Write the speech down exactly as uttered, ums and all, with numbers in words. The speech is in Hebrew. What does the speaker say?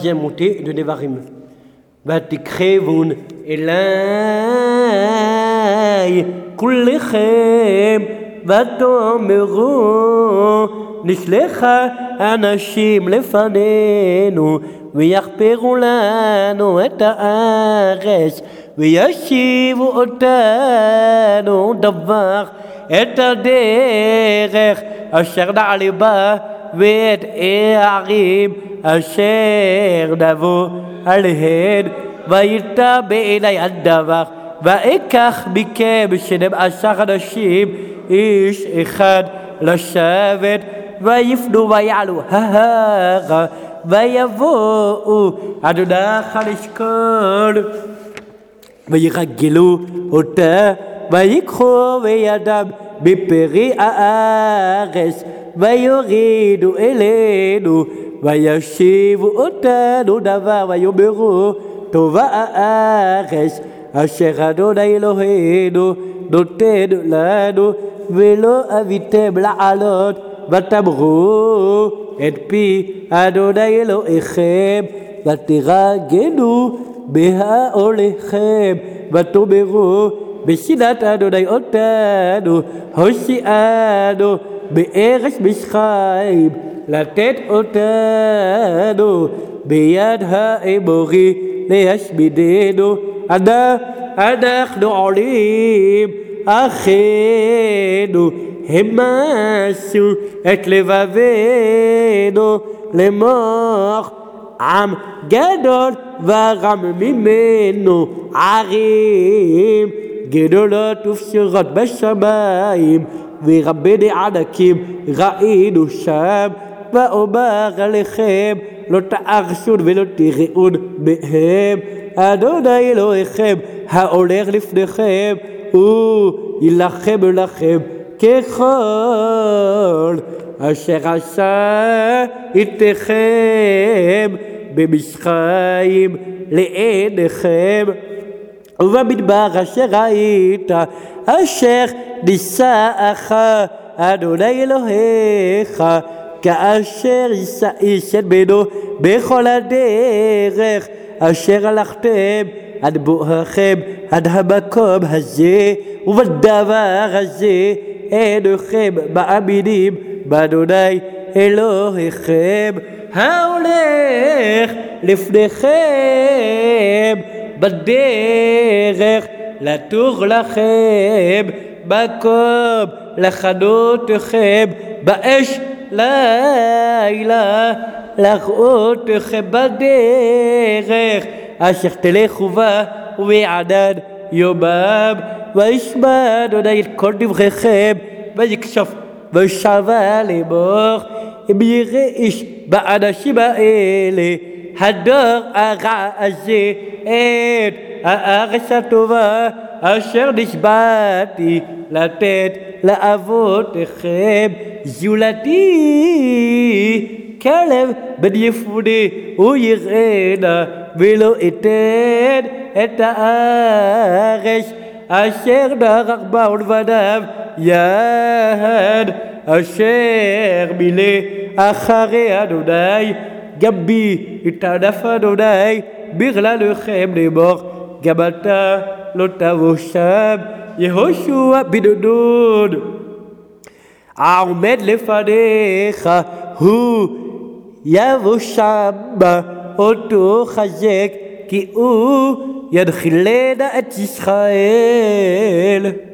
troisième montée de Nevarim. ותקרבון אליי כולכם ותאמרו נשלח אנשים לפנינו ויחפרו לנו את הארץ וישיבו אותנו דבר את הדרך אשר נעלה בה ואת הערים אשר נבוא עליהן ויטע בעיני הדבר ואקח מכם שנים עשר אנשים איש אחד לשבת ויפנו ויעלו ההרה ויבואו עד נחל אשכול וירגלו אותה ויקחו בידם בפרי הארץ ויורידו אלינו וישיבו אותנו דבר ויאמרו טובה הארץ אשר אדוני אלוהינו נותן לנו ולא אביתם לעלות ותמרו את פי אדוני אלוהיכם ותרגלו בהעולכם ותאמרו בשינת אדוני אותנו הושיענו בארץ מצרים לתת אותנו ביד האמורי להשמידנו אנחנו עולים אחינו המסו את לבבנו למוח עם גדול ורם ממנו ערים גדולות ופשורות בשמיים ורבני ענקים ראינו שם ואומר עליכם לא תארשון ולא תראון מהם אדוני אלוהיכם ההולך לפניכם הוא ילחם לכם ככל אשר עשה איתכם במצרים לעיניכם ובמדבר אשר ראית אשר נישאך אדוני אלוהיך כאשר יישן בנו בכל הדרך אשר הלכתם עד בואכם עד המקום הזה ובדבר הזה אינכם מאמינים באדוני אלוהיכם ההולך לפניכם בדרך לתור לכם מקום לחנותכם באש לילה לראותכם בדרך אשר תלכו בה ובענן יומם וישמע אדוני את כל דבריכם ויקשוף וישבע לאמור אם יראה איש באנשים האלה הדור הרע הזה את הארץ הטובה אשר נשבעתי לתת לאבותיכם זולתי כלב בן יפונה הוא יראנה ולא אתן את הארץ אשר נערך בה ולבניו יד אשר מילא אחרי אדוני גם בי יטנף אדוני בגללכם לאמור גם אתה לא תבוא שם יהושע בן נון העומד לפניך הוא יבוא שם אותו חזק כי הוא ינחילנה את ישראל